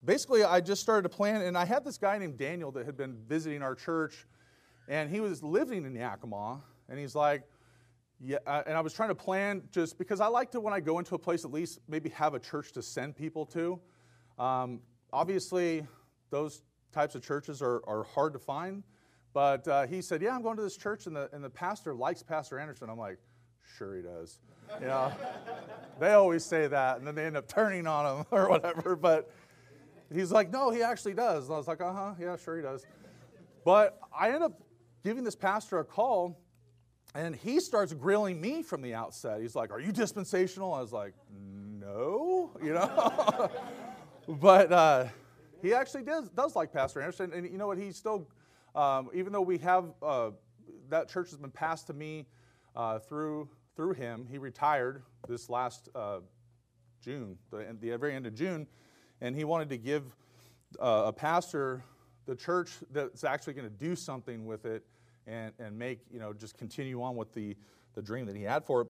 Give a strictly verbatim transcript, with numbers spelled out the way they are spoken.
basically, I just started to plan, and I had this guy named Daniel that had been visiting our church, and he was living in Yakima, and he's like, yeah, uh, and I was trying to plan just because I like to, when I go into a place, at least maybe have a church to send people to. Um, obviously, those types of churches are, are hard to find, but uh, he said, yeah, I'm going to this church, and the, and the pastor likes Pastor Anderson. I'm like, sure he does. You know, they always say that, and then they end up turning on him or whatever, but he's like, no, he actually does. And I was like, uh-huh, yeah, sure he does. But I end up giving this pastor a call, and he starts grilling me from the outset. He's like, are you dispensational? I was like, no, you know. But uh, he actually does, does like Pastor Anderson. And you know what, he's still, um, even though we have, uh, that church has been passed to me uh, through through him. He retired this last uh, June, the, the very end of June, and he wanted to give uh, a pastor the church that's actually going to do something with it and, and make, you know, just continue on with the, the dream that he had for it.